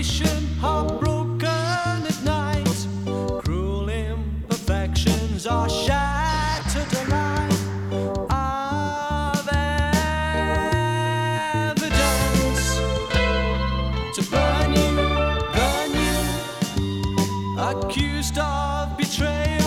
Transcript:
nation heartbroken at night. Cruel imperfections are shattered alive of evidence to burn you, accused of betrayal.